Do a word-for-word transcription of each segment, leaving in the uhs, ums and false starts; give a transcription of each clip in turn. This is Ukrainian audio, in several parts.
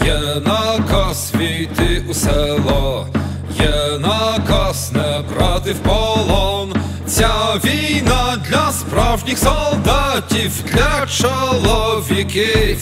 Є наказ війти у село, є наказ не брати в полон. Ця війна для справжніх солдатів, для чоловіків.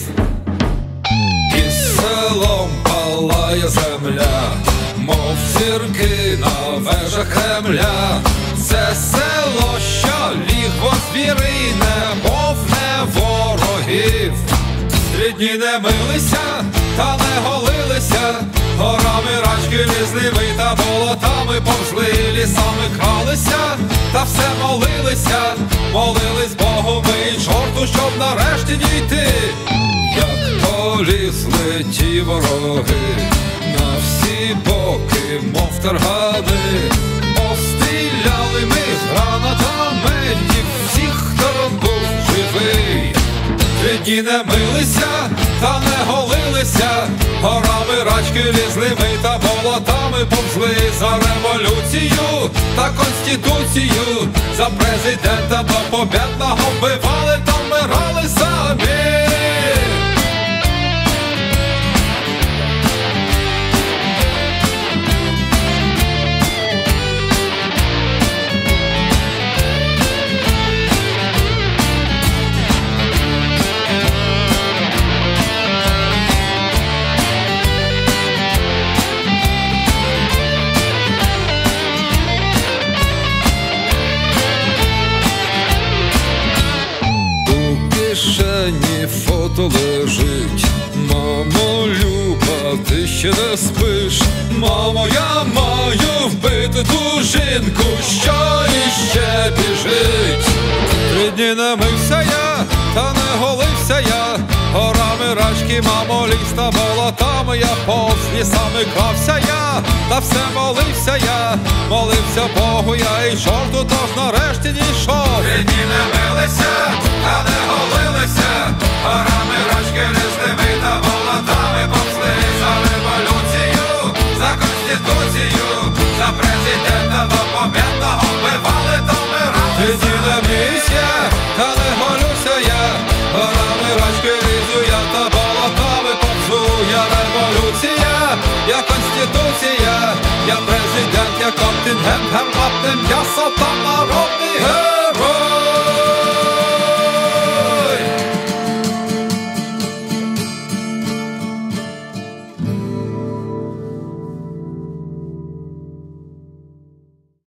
Із селом палає земля, мов зірки на вежах Кремля. Це село, що лігво звірине, мов не ворогів. Три дні не милися, та не голилися, горами рачки лізли ми та болотами повзли, лісами кралися, та все молилися, молились Богу ми й чорту, щоб нарешті дійти. Як полізли ті вороги на всі боки, мов таргани, постріляли ми гранатами і всіх, хто був живий. Три дні не милися, та не голилися, горами рачки лізли ми та болотами повзли. За революцію та конституцію, за президента до побєдного вбивали та вмирали самі. Фото лежить, мамо люба, ти ще не спиш. Мамо, я маю вбити ту жінку, що іще біжить. Три дні не мився я, та не голився я, горами рачки, мамо, ліс та болотами я повз, лісами крався я, та все молився я, молився Богу я і чорту, тож нарешті дійшов. Три дні не милися, та не голилися, горами рачки лізли ми та болотами повзли. За революцію, за конституцію, за президента до побєдного вбивали та вмирали. Три дні не мився, та не голюся я, горами рачки лізу я та болотами повзу. Я революція, я конституція, я президент, я контингент, гарматним, я сотан народний.